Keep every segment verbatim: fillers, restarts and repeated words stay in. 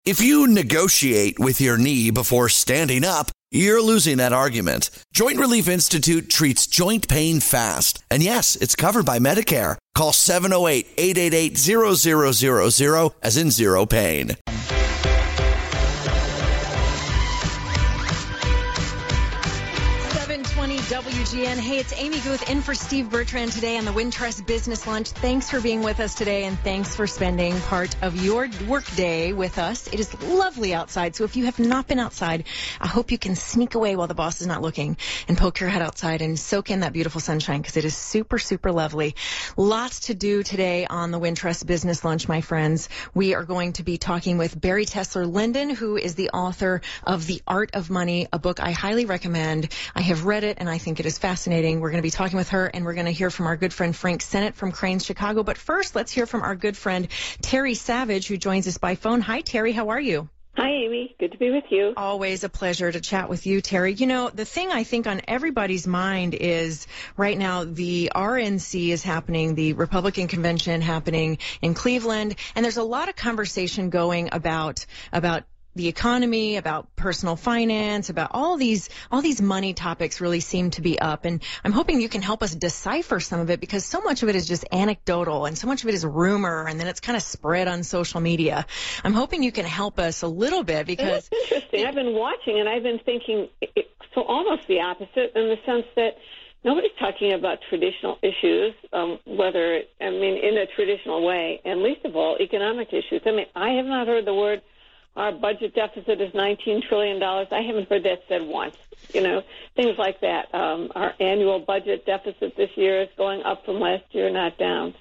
If you negotiate with your knee before standing up, you're losing that argument. Joint Relief Institute treats joint pain fast. And yes, it's covered by Medicare. Call seven oh eight, eight eight eight, zero zero zero zero as in zero pain. W G N. Hey, it's Amy Guth in for Steve Bertrand today on the Wintrust Business Lunch. Thanks for being with us today, and thanks for spending part of your workday with us. It is lovely outside, so if you have not been outside, I hope you can sneak away while the boss is not looking and poke your head outside and soak in that beautiful sunshine, because it is super, super lovely. Lots to do today on the Wintrust Business Lunch, my friends. We are going to be talking with Bari Tessler-Linden, who is the author of The Art of Money, a book I highly recommend. I have read it, and I think it is fascinating. We're going to be talking with her, and we're going to hear from our good friend Frank Sennett from Crain's Chicago. But first, let's hear from our good friend Terry Savage, who joins us by phone. Hi, Terry. How are you? Hi, Amy. Good to be with you. Always a pleasure to chat with you, Terry. You know, the thing I think on everybody's mind is right now the R N C is happening, the Republican convention happening in Cleveland, and there's a lot of conversation going about about the economy, about personal finance, about all these all these money topics really seem to be up. And I'm hoping you can help us decipher some of it, because so much of it is just anecdotal and so much of it is rumor, and then it's kind of spread on social media. I'm hoping you can help us a little bit, because it's interesting. I've been watching and I've been thinking it, so almost the opposite, in the sense that nobody's talking about traditional issues, um, whether, I mean, in a traditional way, and least of all, economic issues. I mean, I have not heard the word our budget deficit is nineteen trillion dollars. I haven't heard that said once. You know, things like that. Um, our annual budget deficit this year is going up from last year, not down.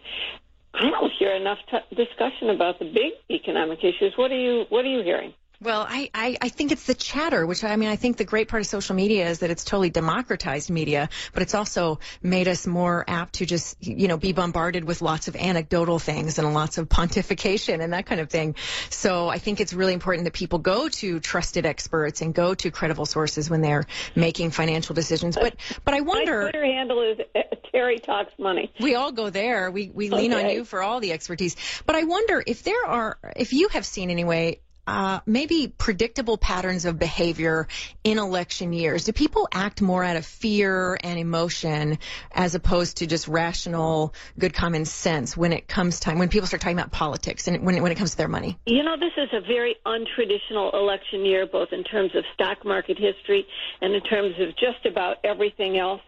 I don't hear enough t- discussion about the big economic issues. What are you What are you hearing? Well, I, I, I think it's the chatter, which, I mean, I think the great part of social media is that it's totally democratized media, but it's also made us more apt to just, you know, be bombarded with lots of anecdotal things and lots of pontification and that kind of thing. So I think it's really important that people go to trusted experts and go to credible sources when they're making financial decisions. But but I wonder... My Twitter handle is Terry Talks Money. We all go there. We, we lean okay. on you for all the expertise. But I wonder if there are, if you have seen anyway, Uh, maybe predictable patterns of behavior in election years. Do people act more out of fear and emotion as opposed to just rational, good common sense when it comes time, when people start talking about politics and when, when it comes to their money? You know, this is a very untraditional election year, both in terms of stock market history and in terms of just about everything else.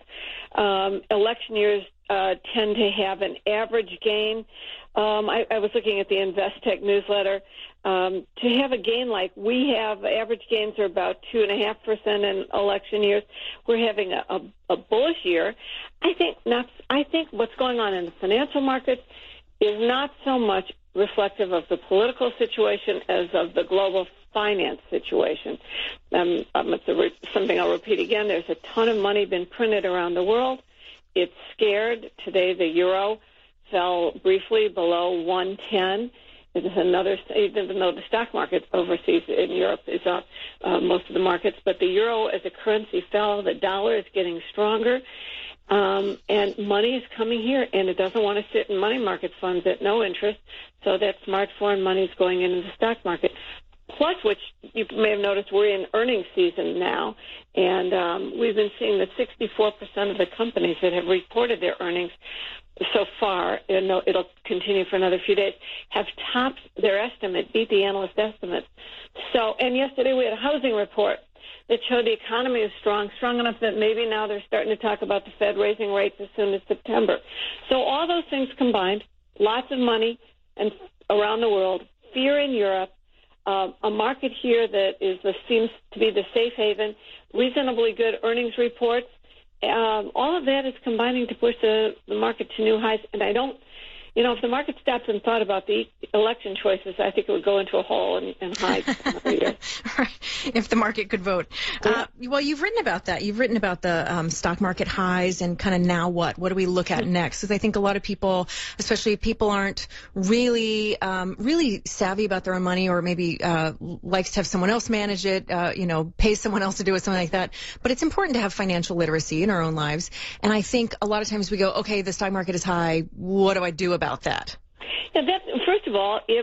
Um, election years uh, tend to have an average gain. Um, I, I was looking at the Investec newsletter. Um, to have a gain like we have, average gains are about two and a half percent in election years. We're having a, a, a bullish year. I think not. I think what's going on in the financial markets is not so much reflective of the political situation as of the global finance situation. Um, um, it's a re- something I'll repeat again. There's a ton of money been printed around the world. It's scared. Today, the euro fell briefly below one ten. It is another, even though the stock market overseas in Europe is up, uh, most of the markets, but the euro as a currency fell, the dollar is getting stronger, um, and money is coming here, and it doesn't want to sit in money market funds at no interest, so that smart foreign money is going into the stock market. Plus, which you may have noticed, we're in earnings season now, and um, we've been seeing that sixty-four percent of the companies that have reported their earnings so far, and it'll continue for another few days, have topped their estimate, beat the analyst estimates. So, and yesterday we had a housing report that showed the economy is strong, strong enough that maybe now they're starting to talk about the Fed raising rates as soon as September. So all those things combined, lots of money and around the world, fear in Europe, uh, a market here that is the, seems to be the safe haven, reasonably good earnings reports. Um, all of that is combining to push the, the market to new highs. And I don't, you know, if the market stopped and thought about the election choices, I think it would go into a hole and, and hide every year. Right. If the market could vote. Uh, well, you've written about that. You've written about the um, stock market highs and kind of now what? What do we look at next? Because I think a lot of people, especially people aren't really, um, really savvy about their own money, or maybe uh, likes to have someone else manage it, uh, you know, pay someone else to do it, something like that. But it's important to have financial literacy in our own lives. And I think a lot of times we go, okay, the stock market is high. What do I do about that? Yeah, that's, first of all, if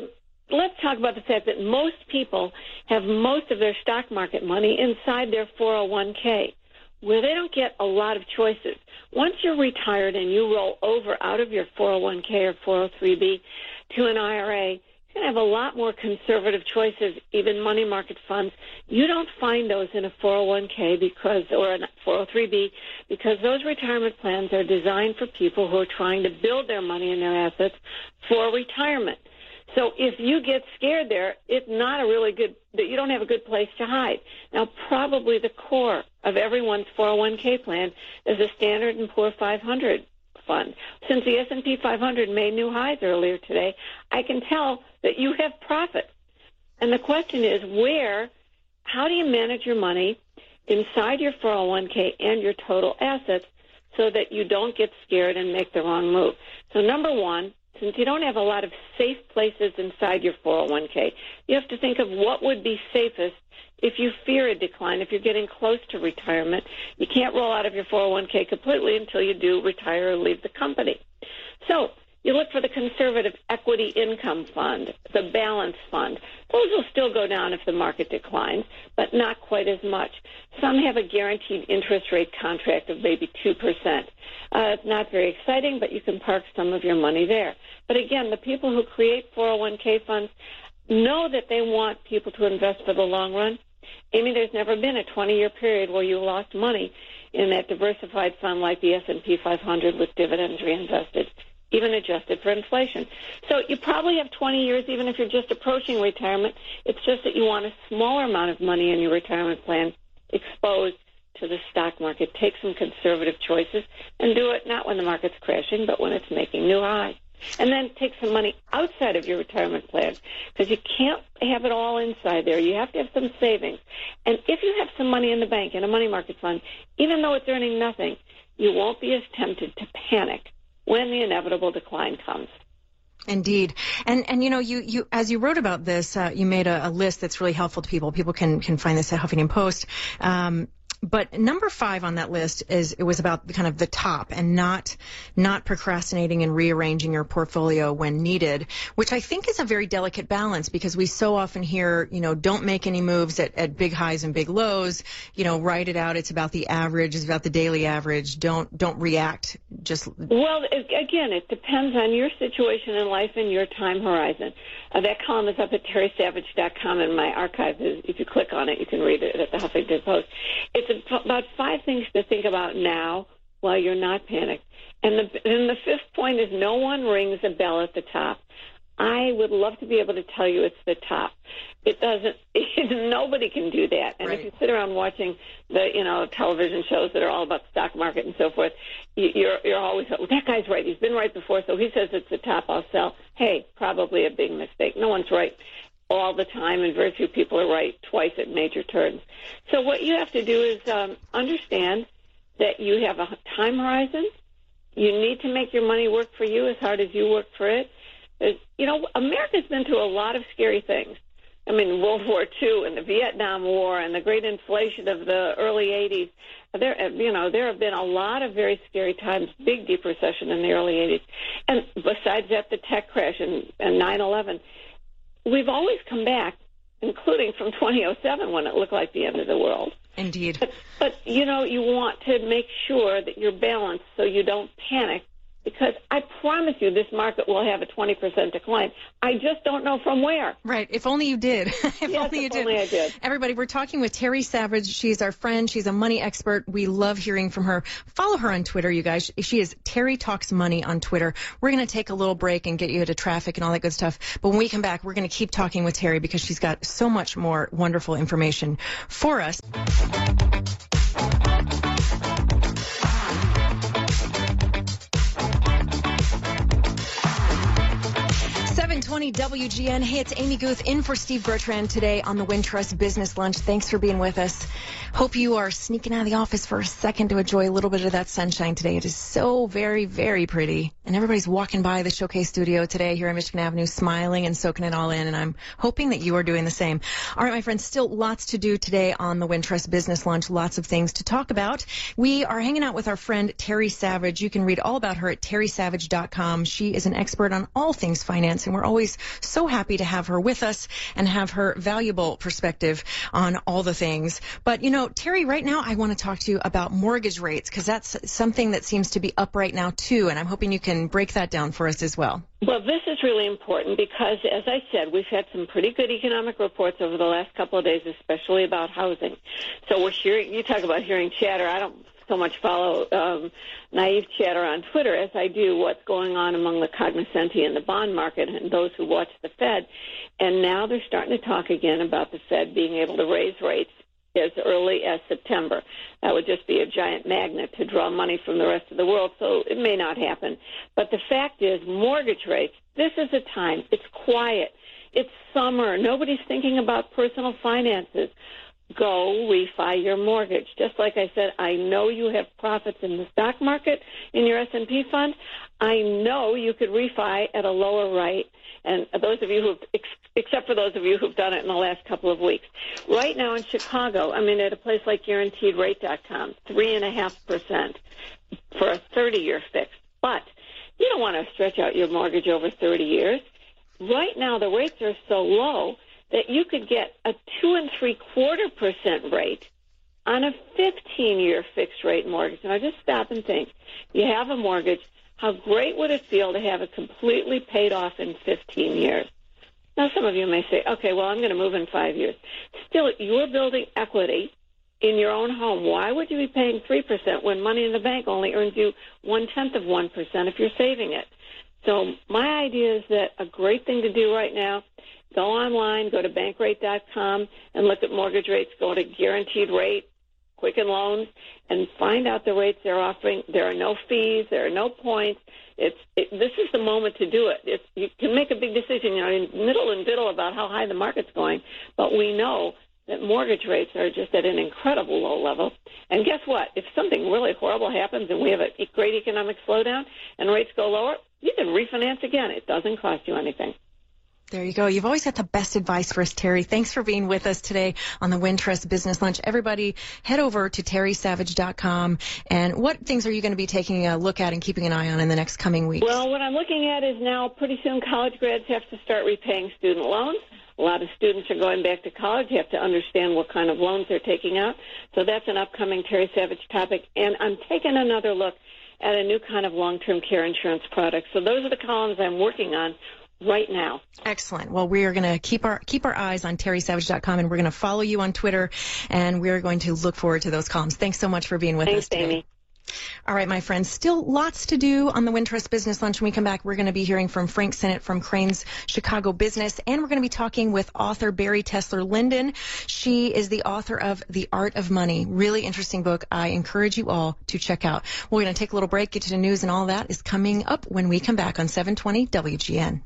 let's talk about the fact that most people have most of their stock market money inside their four oh one k, where they don't get a lot of choices. Once you're retired and you roll over out of your four oh one k or four oh three b to an I R A, you're going to have a lot more conservative choices, even money market funds. You don't find those in a four oh one k because, or a four oh three b, because those retirement plans are designed for people who are trying to build their money and their assets for retirement. So if you get scared there, it's not a really good, that you don't have a good place to hide. Now, probably the core of everyone's four oh one k plan is a Standard and Poor five hundred fund. Since the S and P five hundred made new highs earlier today, I can tell that you have profit. And the question is, where, how do you manage your money inside your four oh one k and your total assets so that you don't get scared and make the wrong move? So number one, since you don't have a lot of safe places inside your four oh one k, you have to think of what would be safest if you fear a decline, if you're getting close to retirement. You can't roll out of your four oh one k completely until you do retire or leave the company. So you look for the conservative equity income fund, the balance fund. Those will still go down if the market declines, but not quite as much. Some have a guaranteed interest rate contract of maybe two percent. Uh, it's not very exciting, but you can park some of your money there. But again, the people who create four oh one k funds know that they want people to invest for the long run. Amy, there's never been a twenty-year period where you lost money in that diversified fund like the S and P five hundred with dividends reinvested, even adjusted for inflation. So you probably have twenty years, even if you're just approaching retirement. It's just that you want a smaller amount of money in your retirement plan exposed to the stock market. Take some conservative choices and do it not when the market's crashing, but when it's making new highs. And then take some money outside of your retirement plan, because you can't have it all inside there. You have to have some savings. And if you have some money in the bank, in a money market fund, even though it's earning nothing, you won't be as tempted to panic when the inevitable decline comes. Indeed. And, and you know, you, you as you wrote about this, uh, you made a, a list that's really helpful to people. People can, can find this at Huffington Post. Um, But number five on that list is it was about kind of the top and not not procrastinating and rearranging your portfolio when needed, which I think is a very delicate balance, because we so often hear, you know, don't make any moves at, at big highs and big lows. You know, write it out. It's about the average. It's about the daily average. Don't don't react. Just well, again, it depends on your situation in life and your time horizon. Uh, that column is up at terry savage dot com, and my archive is, if you click on it, you can read it at the Huffington Post. It's about five things to think about now while you're not panicked. And the, and the fifth point is no one rings a bell at the top. I would love to be able to tell you it's the top. It doesn't. It, nobody can do that. And right. If you sit around watching the, you know, television shows that are all about the stock market and so forth, you, you're you're always, oh, that guy's right. He's been right before, so he says it's the top. I'll sell. Hey, probably a big mistake. No one's right all the time, and very few people are right twice at major turns. So what you have to do is um, understand that you have a time horizon. You need to make your money work for you as hard as you work for it. There's, you know, America's been through a lot of scary things. I mean, World War Two and the Vietnam War and the great inflation of the early eighties. There, you know, there have been a lot of very scary times, big deep recession in the early eighties. And besides that, the tech crash and, and nine eleven. We've always come back, including from twenty oh seven when it looked like the end of the world. Indeed. But, but, you know, you want to make sure that you're balanced so you don't panic, because I promise you this market will have a twenty percent decline. I just don't know from where. Right. If only you did. if yes, only you if did. only I did. Everybody, we're talking with Terry Savage. She's our friend. She's a money expert. We love hearing from her. Follow her on Twitter, you guys. She is Terry Talks Money on Twitter. We're going to take a little break and get you into traffic and all that good stuff. But when we come back, we're going to keep talking with Terry because she's got so much more wonderful information for us. seven twenty W G N. Hey, it's Amy Guth in for Steve Bertrand today on the Wintrust Business Lunch. Thanks for being with us. Hope you are sneaking out of the office for a second to enjoy a little bit of that sunshine today. It is so very, very pretty. And everybody's walking by the Showcase studio today here on Michigan Avenue, smiling and soaking it all in. And I'm hoping that you are doing the same. All right, my friends, still lots to do today on the Wintrust Business Lunch. Lots of things to talk about. We are hanging out with our friend Terry Savage. You can read all about her at terry savage dot com. She is an expert on all things finance, and we're always So happy to have her with us and have her valuable perspective on all the things. But, you know, Terry, right now I want to talk to you about mortgage rates, because that's something that seems to be up right now, too, and I'm hoping you can break that down for us as well. Well, this is really important because, as I said, we've had some pretty good economic reports over the last couple of days, especially about housing. So we're hearing, you talk about hearing chatter. I don't so much follow um, naive chatter on Twitter as I do what's going on among the cognoscenti in the bond market and those who watch the Fed. And now they're starting to talk again about the Fed being able to raise rates as early as September. That would just be a giant magnet to draw money from the rest of the world, so it may not happen. But the fact is, mortgage rates, this is a time. It's quiet. It's summer. Nobody's thinking about personal finances. Go refi your mortgage. Just like I said, I know you have profits in the stock market in your S and P fund. I know you could refi at a lower rate. And those of you who, except for those of you who've done it in the last couple of weeks. Right now in Chicago, I mean, at a place like guaranteed rate dot com, three and a half percent for a thirty-year fix. But you don't want to stretch out your mortgage over thirty years. Right now, the rates are so low that you could get a two and three quarter percent rate on a fifteen-year fixed rate mortgage. Now, just stop and think. You have a mortgage. How great would it feel to have it completely paid off in fifteen years? Now, some of you may say, okay, well, I'm going to move in five years. Still, you're building equity in your own home. Why would you be paying three percent when money in the bank only earns you one-tenth of one percent if you're saving it? So my idea is that a great thing to do right now, go online, go to bank rate dot com and look at mortgage rates, go to Guaranteed Rate, Quicken Loans, and find out the rates they're offering. There are no fees. There are no points. It's it, this is the moment to do it. It's, you can make a big decision, you know, in middle and diddle about how high the market's going, but we know that mortgage rates are just at an incredible low level. And guess what? If something really horrible happens and we have a great economic slowdown and rates go lower, you can refinance again. It doesn't cost you anything. There you go. You've always got the best advice for us, Terry. Thanks for being with us today on the Wintrust Business Lunch. Everybody, head over to terry savage dot com. And what things are you going to be taking a look at and keeping an eye on in the next coming weeks? Well, what I'm looking at is now pretty soon college grads have to start repaying student loans. A lot of students are going back to college. You have to understand what kind of loans they're taking out. So that's an upcoming Terry Savage topic. And I'm taking another look at a new kind of long-term care insurance product. So those are the columns I'm working on right now. Excellent. Well, we are going to keep our keep our eyes on terry savage dot com, and we're going to follow you on Twitter, and we're going to look forward to those columns. Thanks so much for being with Thanks, us today. Amy. All right, my friends, still lots to do on the Wintrust Business Lunch. When we come back, we're going to be hearing from Frank Sennett from Crain's Chicago Business, and we're going to be talking with author Barry Tesler-Linden. She is the author of The Art of Money. Really interesting book. I encourage you all to check out. We're going to take a little break, get to the news, and all that is coming up when we come back on seven twenty W G N.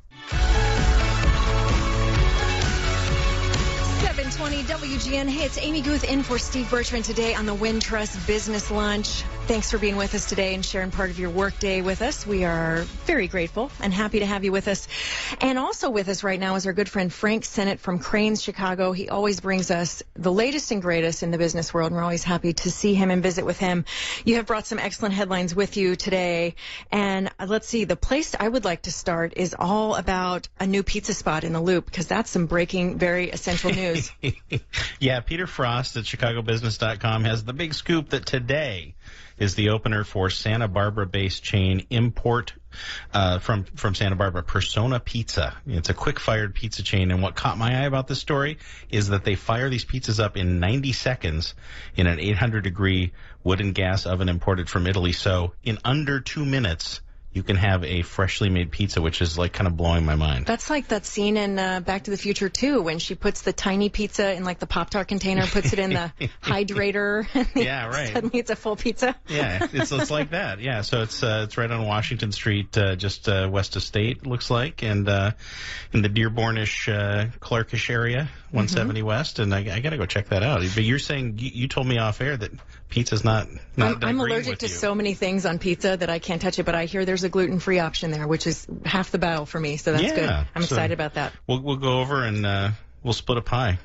seven twenty W G N. Hey, it's Amy Guth in for Steve Bertrand today on the Wintrust Business Lunch. Thanks for being with us today and sharing part of your work day with us. We are very grateful and happy to have you with us. And also with us right now is our good friend Frank Sennett from Crain's Chicago. He always brings us the latest and greatest in the business world, and we're always happy to see him and visit with him. You have brought some excellent headlines with you today. And let's see, the place I would like to start is all about a new pizza spot in the Loop, because that's some breaking, very essential news. Yeah, Peter Frost at chicago business dot com has the big scoop that today is the opener for Santa Barbara-based chain Import uh, from from Santa Barbara, Persona Pizza. It's a quick-fired pizza chain, and what caught my eye about this story is that they fire these pizzas up in ninety seconds in an eight hundred degree wood and gas oven imported from Italy. So in under two minutes, you can have a freshly made pizza, which is like kind of blowing my mind. That's like that scene in uh, Back to the Future two, when she puts the tiny pizza in like the Pop-Tart container, puts it in the hydrator. And Yeah, right. Suddenly it's a full pizza. Yeah, it's it's like that. Yeah, so it's uh, it's right on Washington Street, uh, just uh, west of State, looks like, and uh, in the Dearbornish, uh, Clarkish area, one seventy mm-hmm. West. And I, I got to go check that out. But you're saying you, you told me off air that pizza's not not. I'm, I'm allergic to you. so many things on pizza that I can't touch it. But I hear there's a gluten-free option there, which is half the battle for me. So that's yeah, good. I'm so excited about that. We'll we'll go over and uh, we'll split a pie.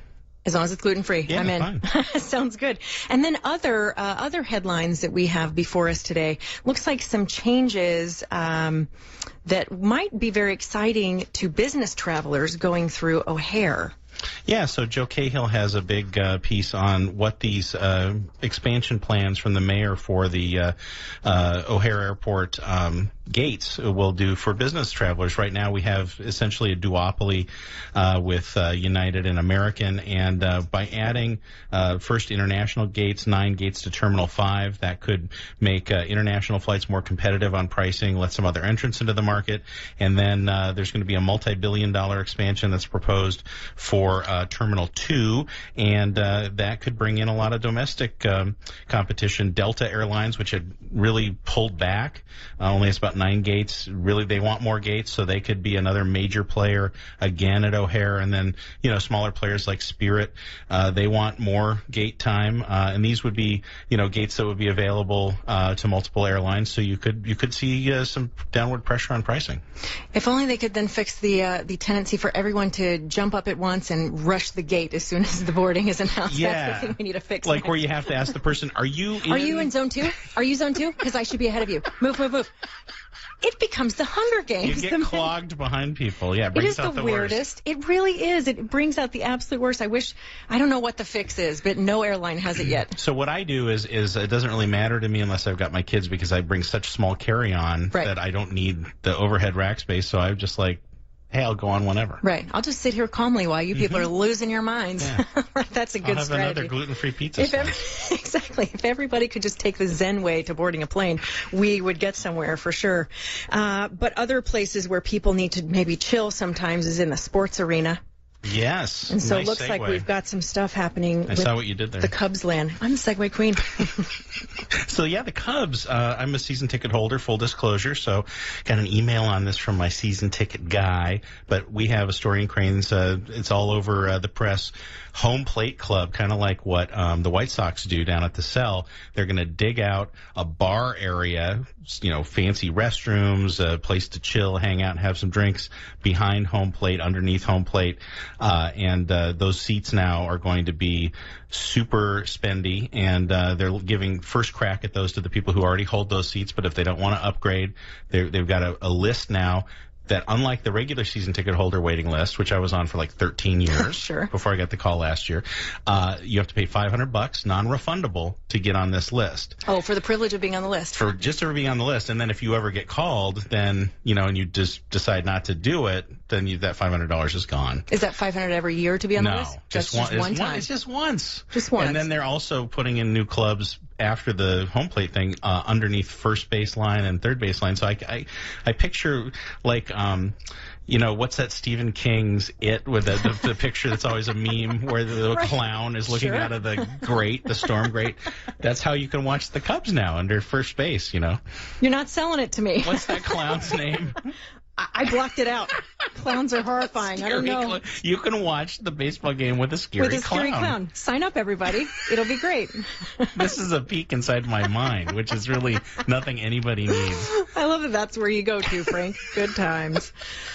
As long as it's gluten-free. Yeah, I'm in. Sounds good. And then other uh, other headlines that we have before us today. Looks like some changes um, that might be very exciting to business travelers going through O'Hare. Yeah, so Joe Cahill has a big uh, piece on what these uh, expansion plans from the mayor for the uh, uh, O'Hare Airport um, gates will do for business travelers. Right now we have essentially a duopoly uh, with uh, United and American, and uh, by adding uh, first international gates, nine gates to Terminal five, that could make uh, international flights more competitive on pricing, let some other entrants into the market, and then uh, there's going to be a multi-billion dollar expansion that's proposed for Uh, Terminal two, and uh, that could bring in a lot of domestic um, competition. Delta Airlines, which had really pulled back, uh, only has about nine gates. Really, they want more gates, so they could be another major player again at O'Hare. And then, you know, smaller players like Spirit, uh, they want more gate time, uh, and these would be, you know, gates that would be available uh, to multiple airlines. So you could you could see uh, some downward pressure on pricing. If only they could then fix the uh, the tendency for everyone to jump up at once and rush the gate as soon as the boarding is announced. Yeah. That's the thing we need to fix. Like next. where you have to ask the person, are you in? Are you in zone two? Are you zone two? Because I should be ahead of you. Move, move, move. It becomes the Hunger Games. You get clogged behind people. Yeah, it It brings is out the, the weirdest. worst. It really is. It brings out the absolute worst. I wish, I don't know what the fix is, but no airline has it yet. So what I do is, is it doesn't really matter to me unless I've got my kids, because I bring such small carry-on Right. that I don't need the overhead rack space. So I'm just like, hey, I'll go on whenever. Right. I'll just sit here calmly while you people Mm-hmm. are losing your minds. Yeah. That's a good I'll have strategy. another gluten-free pizza. If every, exactly. If everybody could just take the Zen way to boarding a plane, we would get somewhere for sure. Uh, but other places where people need to maybe chill sometimes is in the sports arena. Yes. And so nice it looks segue. like we've got some stuff happening I with saw what you did there. the Cubs land. I'm the Segway queen. So yeah, the Cubs. Uh, I'm a season ticket holder, full disclosure. So got an email on this from my season ticket guy. But we have a story in Cranes. Uh, it's all over uh, the press. Home Plate Club, kind of like what um, the White Sox do down at the Cell. They're going to dig out a bar area, you know, fancy restrooms, a place to chill, hang out, and have some drinks behind Home Plate, underneath Home Plate. Uh, and uh, those seats now are going to be super spendy, and uh, they're giving first crack at those to the people who already hold those seats. But if they don't want to upgrade, they've got a, a list now that, unlike the regular season ticket holder waiting list, which I was on for like thirteen years Sure. before I got the call last year, uh, you have to pay five hundred bucks, non-refundable, to get on this list. Oh, for the privilege of being on the list. For just to be on the list, and then if you ever get called, then, you know, and you just decide not to do it, then you, that five hundred dollars is gone. Is that five hundred every year to be on no, the list? just That's one. just It's one time. It's just once. Just once. And then they're also putting in new clubs after the Home Plate thing uh, underneath first baseline and third baseline. So I, I, I picture like. Um, You know, what's that Stephen King's It, with the, the, the picture that's always a meme where the Right. clown is looking Sure. out of the grate, the storm grate? That's how you can watch the Cubs now, under first base, you know. You're not selling it to me. What's that clown's name? I, I blocked it out. Clowns are horrifying. I don't Scary know. cl- You can watch the baseball game with a scary With a scary clown. clown. Sign up, everybody. It'll be great. This is a peek inside my mind, which is really nothing anybody needs. I love that that's where you go to, Frank. Good times.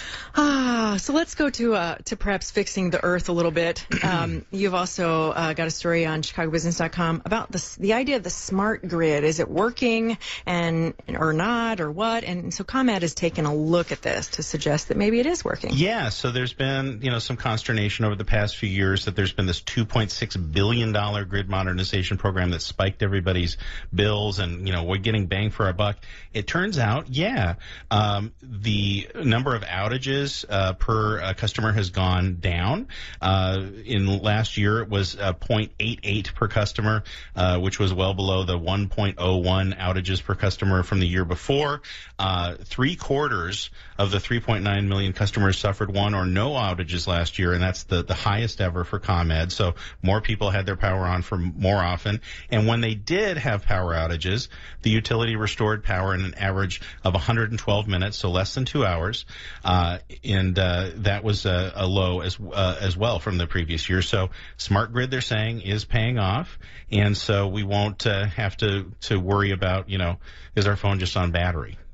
Ah, so let's go to uh, to perhaps fixing the earth a little bit. Um, you've also uh, got a story on Chicago Business dot com about this, the idea of the smart grid. Is it working and or not or what? And so ComEd has taken a look at this to suggest that maybe it is working. Yeah, so there's been, you know, some consternation over the past few years that there's been this two point six billion dollars grid modernization program that spiked everybody's bills, and, you know, we're getting bang for our buck. It turns out, yeah, um, the number of outages Uh, per uh, customer has gone down. Uh, in last year, it was uh, zero point eight eight per customer, uh, which was well below the one point oh one outages per customer from the year before. Uh, three quarters of the three point nine million customers suffered one or no outages last year, and that's the, the highest ever for ComEd. So more people had their power on for more often. And when they did have power outages, the utility restored power in an average of one hundred twelve minutes, so less than two hours. Uh, and uh, that was a, a low as uh, as well from the previous year. So smart grid, they're saying, is paying off, and so we won't uh, have to to worry about, you know, is our phone just on battery?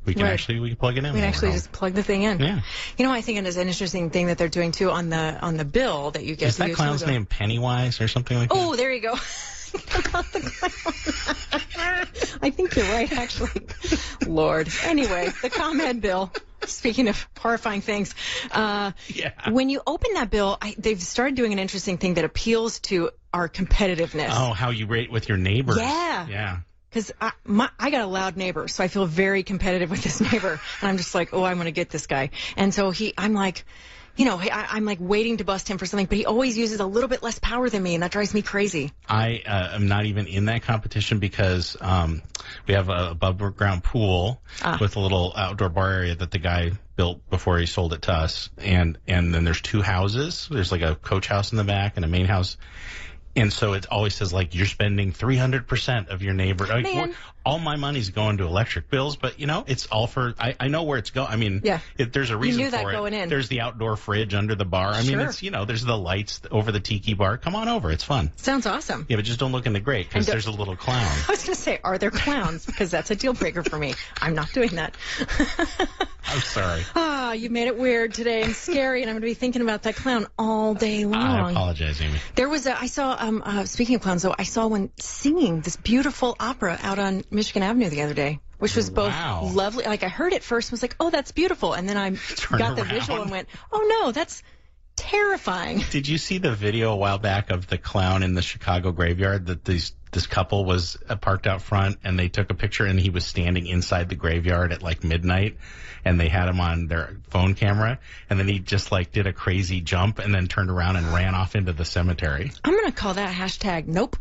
We can Right. actually we can plug it in. We can when actually we're home. just plug the thing in. Yeah. You know, I think it is an interesting thing that they're doing too on the on the bill that you get. Is the that clown's utility bill. name Pennywise or something like that? Oh, there you go. About the clown. I think you're right, actually. Lord. Anyway, the ComEd bill. Speaking of horrifying things, uh, Yeah. when you open that bill, I, they've started doing an interesting thing that appeals to our competitiveness. Oh, how you rate with your neighbors. Yeah. Yeah. Because I, my, I got a loud neighbor, so I feel very competitive with this neighbor. And I'm just like, oh, I'm going to get this guy. And so he, I'm like, you know, I, I'm like waiting to bust him for something, but he always uses a little bit less power than me, and that drives me crazy. I uh, am not even in that competition because um, we have a above ground pool Ah. with a little outdoor bar area that the guy built before he sold it to us. And, and then there's two houses. There's like a coach house in the back and a main house. And so it always says, like, you're spending three hundred percent of your neighbor. Like, Man. we're- all my money's going to electric bills, but, you know, it's all for, I, I know where it's going. I mean, Yeah. it, there's a reason knew that for it. going in. There's the outdoor fridge under the bar. I mean, Sure. it's, you know, there's the lights over the tiki bar. Come on over. It's fun. Sounds awesome. Yeah, but just don't look in the grate because And don't- there's a little clown. I was going to say, are there clowns? Because that's a deal breaker for me. I'm not doing that. I'm sorry. Ah, you made it weird today and scary, and I'm going to be thinking about that clown all day I long. apologize, Amy. There was a, I saw, um, uh, speaking of clowns, though, I saw one singing this beautiful opera out on Michigan Avenue the other day, which was both Wow. lovely. Like, I heard it first and was like, oh, that's beautiful. And then I Turned got the around. visual and went, oh, no, that's terrifying. Did you see the video a while back of the clown in the Chicago graveyard that these this couple was uh, parked out front and they took a picture and he was standing inside the graveyard at like midnight and they had him on their phone camera and then he just like did a crazy jump and then turned around and ran off into the cemetery. I'm going to call that hashtag nope.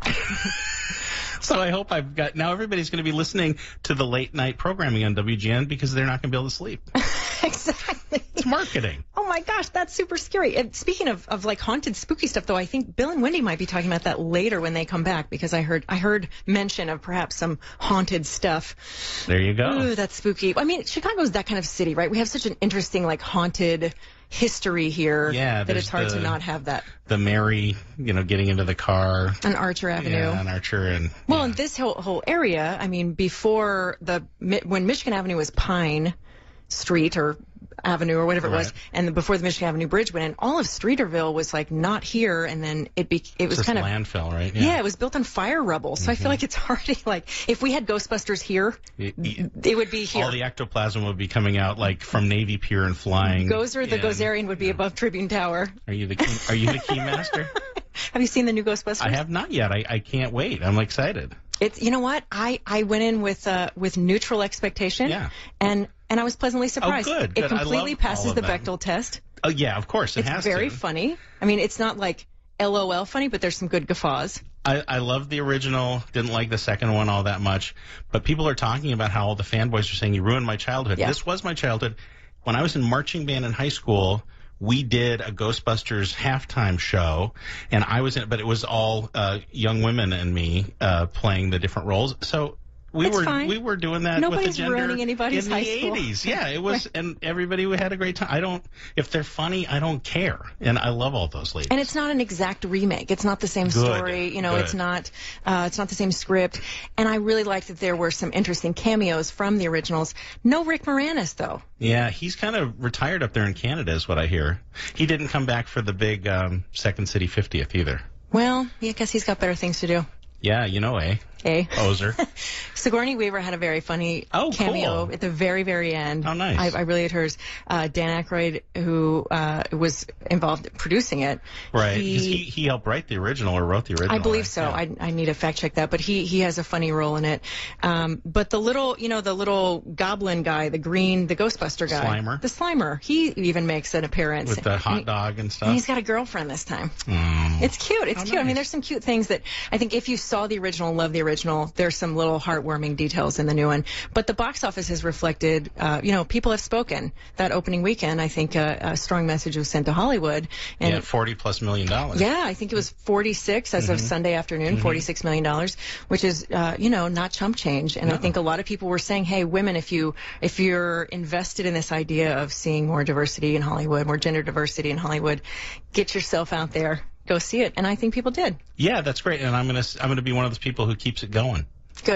So I hope I've got, now everybody's going to be listening to the late night programming on W G N because they're not going to be able to sleep. Exactly. It's marketing. Oh my gosh, that's super scary. And speaking of, of like haunted, spooky stuff, though, I think Bill and Wendy might be talking about that later when they come back because I heard I heard mention of perhaps some haunted stuff. There you go. Ooh, that's spooky. I mean, Chicago's that kind of city, right? We have such an interesting like haunted history here Yeah, that there's it's hard the- to not have that. The Mary, you know, getting into the car. On Archer Avenue. Yeah, on Archer and Well, yeah. in this whole whole area, I mean, before the Mi- when Michigan Avenue was Pine Street or Avenue or whatever it was, Right. and the, before the Michigan Avenue Bridge went in, all of Streeterville was like not here, and then it be it was It's kind of landfill, right? yeah. it was built on fire rubble, so I feel like it's already like if we had Ghostbusters here, Y- y- it would be here. All the ectoplasm would be coming out like from Navy Pier and flying. Gozer the in. Gozerian would be above Tribune Tower. Are you the key, are you the key master? Have you seen the new Ghostbusters? I have not yet. I, I can't wait. I'm excited. It's you know what I I went in with uh with neutral expectation. Yeah. And and I was pleasantly surprised. good, It good. I completely love passes all of the them. Bechdel test. Oh yeah, of course it It's has very to. funny. I mean, it's not like LOL funny, but there's some good guffaws. I, I love the original. Didn't like the second one all that much. But people are talking about how all the fanboys are saying you ruined my childhood. Yeah. This was my childhood. When I was in marching band in high school, we did a Ghostbusters halftime show, and I was in it, but it was all uh, young women and me uh, playing the different roles. So we It's were fine. we were doing that Nobody's with the gender ruining anybody's in high the school. eighties. Yeah, it was, and everybody had a great time. I don't if they're funny, I don't care, and I love all those ladies. And it's not an exact remake. It's not the same Good, story. You know, good. it's not uh, it's not the same script. And I really liked that there were some interesting cameos from the originals. No Rick Moranis though. Yeah, he's kind of retired up there in Canada, is what I hear. He didn't come back for the big um, Second City fiftieth either. Well, yeah, I guess he's got better things to do. Yeah, you know, eh? Eh? Poser. Sigourney Weaver had a very funny Oh, cameo cool. at the very, very end. Oh, nice. I, I really had hers. Uh, Dan Aykroyd, who uh, was involved in producing it. Right. 'Cause He, He, he helped write the original or wrote the original. I believe right? so. Yeah. I, I need to fact check that, but he he has a funny role in it. Um, but the little, you know, the little goblin guy, the green, the Ghostbuster guy, Slimer. the Slimer, he even makes an appearance With the And hot he- dog and stuff. And he's got a girlfriend this time. Mm. It's cute. It's Oh, cute. I mean, nice. there's some cute things that I think if you saw the original, love the original, there's some little heartwarming details in the new one. But the box office has reflected, uh, you know, people have spoken. That opening weekend, I think uh, a strong message was sent to Hollywood. And yeah, forty plus million dollars. yeah, I think it was forty-six as of Sunday afternoon, forty-six million dollars, which is, uh, you know, not chump change. And I think a lot of people were saying, hey, women, if you if you're invested in this idea of seeing more diversity in Hollywood, more gender diversity in Hollywood, get yourself out there, go see it. And I think people did. Yeah, that's great. And I'm gonna I'm gonna be one of those people who keeps it going. Good.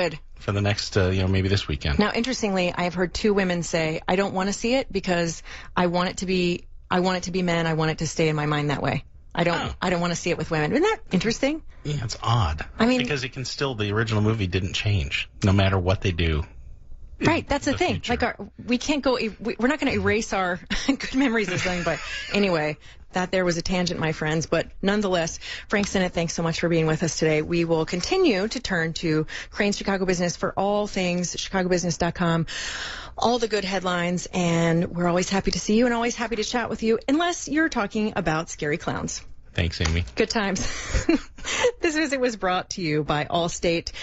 for the next, uh, you know, maybe this weekend. Now, interestingly, I have heard two women say, I don't want to see it because I want it to be, I want it to be men. I want it to stay in my mind that way. I don't, oh. I don't want to see it with women. Isn't that interesting? Yeah, it's odd. I mean, because it can still, the original movie didn't change no matter what they do. Right, that's the, the thing. Future. Like, our, we can't go, we're not going to erase our good memories of something, but anyway, that there was a tangent, my friends. But nonetheless, Frank Stinnett, thanks so much for being with us today. We will continue to turn to Crain's Chicago Business for all things chicago business dot com, all the good headlines, and we're always happy to see you and always happy to chat with you, unless you're talking about scary clowns. Thanks, Amy. Good times. This visit was brought to you by Allstate.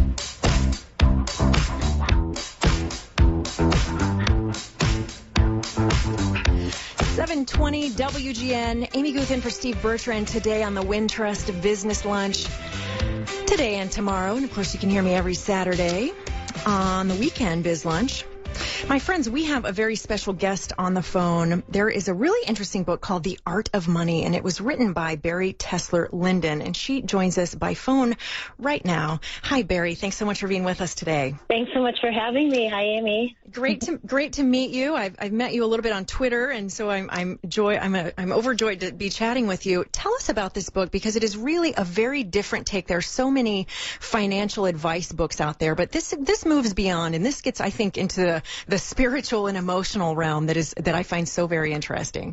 seven twenty W G N. Amy Guth in for Steve Bertrand today on the Wintrust Business Lunch. Today and tomorrow. And, of course, you can hear me every Saturday on the weekend Biz Lunch. My friends, we have a very special guest on the phone. There is a really interesting book called The Art of Money, and it was written by Barry Tesler Linden, and she joins us by phone right now. Hi, Barry. Thanks so much for being with us today. Thanks so much for having me. Hi, Amy. Great to great to meet you. I've I've met you a little bit on Twitter, and so I'm I'm joy I'm a, I'm overjoyed to be chatting with you. Tell us about this book, because it is really a very different take. There are so many financial advice books out there, but this this moves beyond, and this gets, I think, into the, the spiritual and emotional realm that is that I find so very interesting.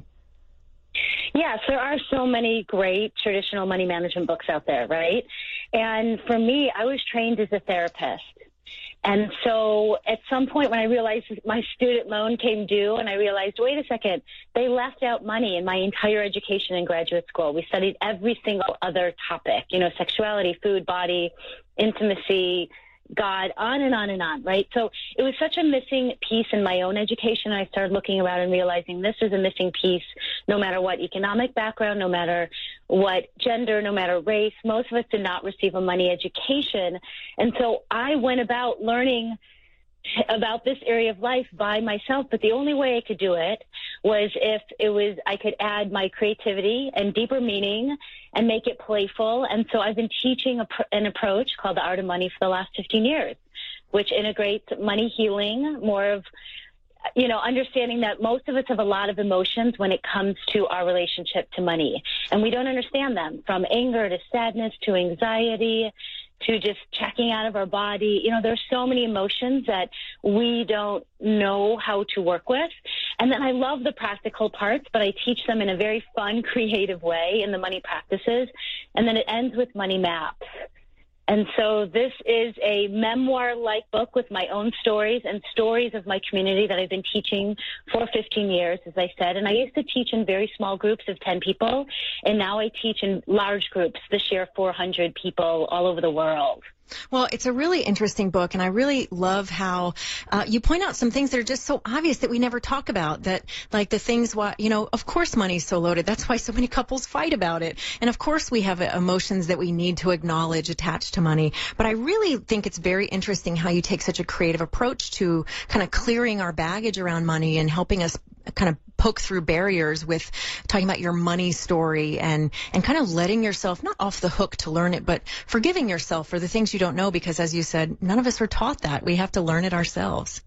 Yes, there are so many great traditional money management books out there, right? And for me, I was trained as a therapist. And so at some point when I realized my student loan came due, and I realized, wait a second, they left out money in my entire education in graduate school. We studied every single other topic, you know, sexuality, food, body, intimacy, God, on and on and on, right? So it was such a missing piece in my own education. I started looking around and realizing this is a missing piece, no matter what economic background, no matter what gender, no matter race. Most of us did not receive a money education. And so I went about learning about this area of life by myself, but the only way I could do it was if it was I could add my creativity and deeper meaning and make it playful. And so I've been teaching a, an approach called The Art of Money for the last fifteen years, which integrates money healing, more of, you know, understanding that most of us have a lot of emotions when it comes to our relationship to money, and we don't understand them, from anger to sadness to anxiety to just checking out of our body. You know, there's so many emotions that we don't know how to work with. And then I love the practical parts, but I teach them in a very fun, creative way in the money practices. And then it ends with money maps. And so this is a memoir-like book with my own stories and stories of my community that I've been teaching for fifteen years, as I said. And I used to teach in very small groups of ten people, and now I teach in large groups, this year four hundred people all over the world. Well, it's a really interesting book, and I really love how uh, you point out some things that are just so obvious that we never talk about, that like the things, why, you know, of course money's so loaded. That's why so many couples fight about it. And of course we have emotions that we need to acknowledge attached to money. But I really think it's very interesting how you take such a creative approach to kind of clearing our baggage around money and helping us kind of poke through barriers with talking about your money story and, and kind of letting yourself, not off the hook to learn it, but forgiving yourself for the things you don't know, because as you said, none of us were taught that. We have to learn it ourselves.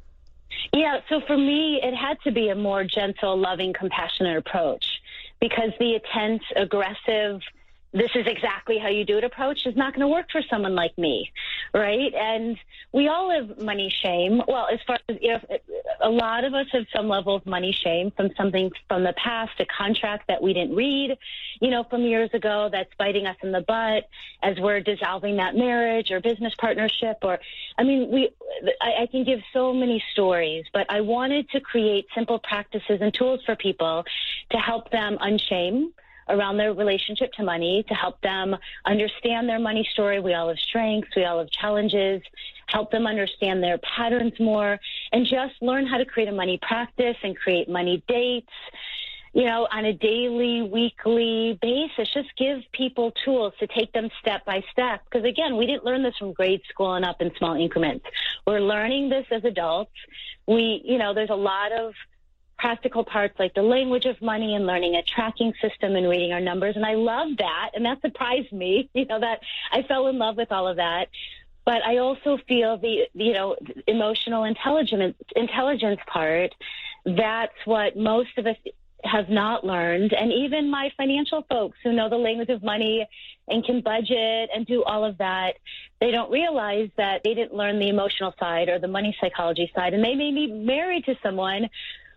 Yeah, so for me, it had to be a more gentle, loving, compassionate approach, because the intense, aggressive, this is exactly how you do it approach is not going to work for someone like me, right? And we all have money shame. Well, as far as, you know, a lot of us have some level of money shame from something from the past, a contract that we didn't read, you know, from years ago that's biting us in the butt as we're dissolving that marriage or business partnership. Or, I mean, we, I, I can give so many stories, but I wanted to create simple practices and tools for people to help them unshame around their relationship to money, to help them understand their money story. We all have strengths, we all have challenges, help them understand their patterns more, and just learn how to create a money practice and create money dates, you know, on a daily, weekly basis. Just give people tools to take them step by step. Because again, we didn't learn this from grade school and up in small increments. We're learning this as adults. We, you know, there's a lot of practical parts like the language of money and learning a tracking system and reading our numbers. And I love that. And that surprised me, you know, that I fell in love with all of that. But I also feel the, you know, emotional intelligence, intelligence part, that's what most of us have not learned. And even my financial folks who know the language of money and can budget and do all of that, they don't realize that they didn't learn the emotional side or the money psychology side. And they may be married to someone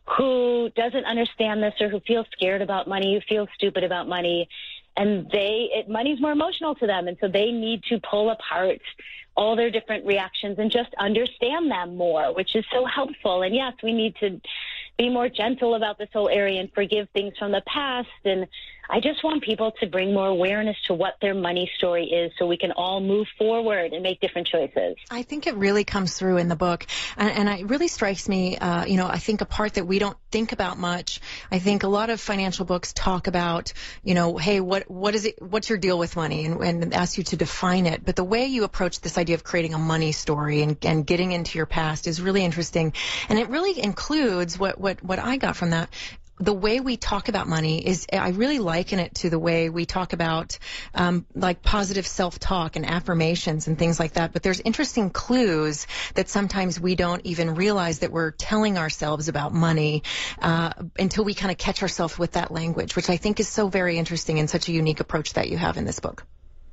who doesn't understand this or who feels scared about money, who feels stupid about money. And they, it, money's more emotional to them. And so they need to pull apart all their different reactions and just understand them more, which is so helpful. And yes, we need to be more gentle about this whole area and forgive things from the past. And I just want people to bring more awareness to what their money story is so we can all move forward and make different choices. I think it really comes through in the book. And, and it really strikes me, uh, you know, I think a part that we don't think about much. I think a lot of financial books talk about, you know, hey, what what is it? What's your deal with money? And, and ask you to define it. But the way you approach this idea of creating a money story and, and getting into your past is really interesting. And it really includes what, what, what I got from that. The way we talk about money is, I really liken it to the way we talk about um, like positive self-talk and affirmations and things like that. But there's interesting clues that sometimes we don't even realize that we're telling ourselves about money uh, until we kind of catch ourselves with that language, which I think is so very interesting and such a unique approach that you have in this book.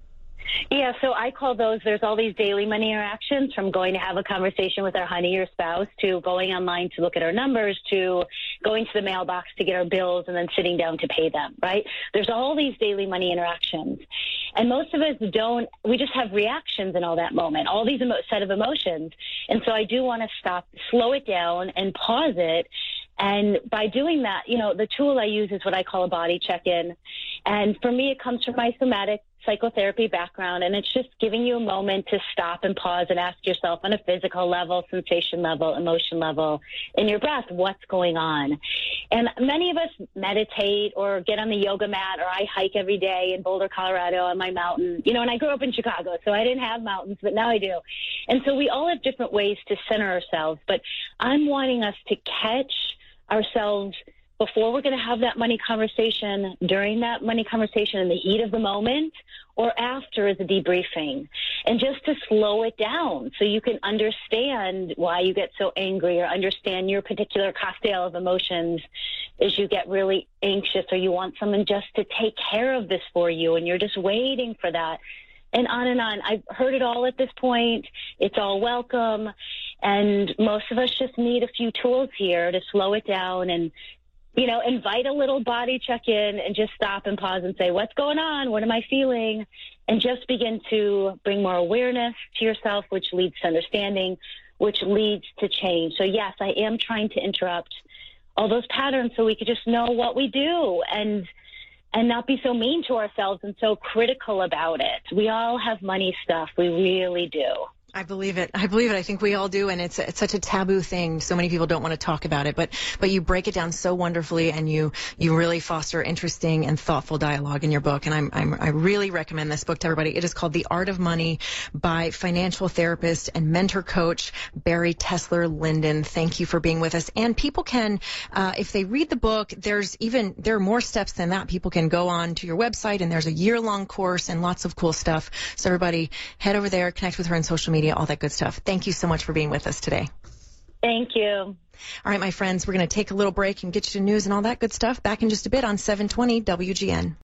Yeah, so I call those, there's all these daily money interactions, from going to have a conversation with our honey or spouse, to going online to look at our numbers, to going to the mailbox to get our bills and then sitting down to pay them, right? There's all these daily money interactions. And most of us don't, we just have reactions in all that moment, all these emo- set of emotions. And so I do want to stop, slow it down and pause it. And by doing that, you know, the tool I use is what I call a body check-in. And for me, it comes from my somatic psychotherapy background, and it's just giving you a moment to stop and pause and ask yourself on a physical level, sensation level, emotion level, in your breath, what's going on? And many of us meditate or get on the yoga mat, or I hike every day in Boulder, Colorado on my mountain. You know, and I grew up in Chicago, so I didn't have mountains, but now I do. And so we all have different ways to center ourselves, but I'm wanting us to catch ourselves before we're going to have that money conversation, during that money conversation, in the heat of the moment, or after as a debriefing, and just to slow it down so you can understand why you get so angry, or understand your particular cocktail of emotions as you get really anxious, or you want someone just to take care of this for you and you're just waiting for that. And on and on. I've heard it all at this point. It's all welcome. And most of us just need a few tools here to slow it down and, you know, invite a little body check-in and just stop and pause and say, what's going on? What am I feeling? And just begin to bring more awareness to yourself, which leads to understanding, which leads to change. So, yes, I am trying to interrupt all those patterns so we could just know what we do and and not be so mean to ourselves and so critical about it. We all have money stuff. We really do. I believe it. I believe it. I think we all do, and it's it's such a taboo thing. So many people don't want to talk about it, but but you break it down so wonderfully, and you you really foster interesting and thoughtful dialogue in your book. And I'm, I'm I really recommend this book to everybody. It is called The Art of Money by financial therapist and mentor coach Bari Tessler Linden. Thank you for being with us. And people can, uh, if they read the book, there's even there are more steps than that. People can go on to your website, and there's a year long course and lots of cool stuff. So everybody, head over there, connect with her on social media, all that good stuff. Thank you so much for being with us today. Thank you. All right, my friends, we're going to take a little break and get you to news and all that good stuff back in just a bit on seven twenty W G N.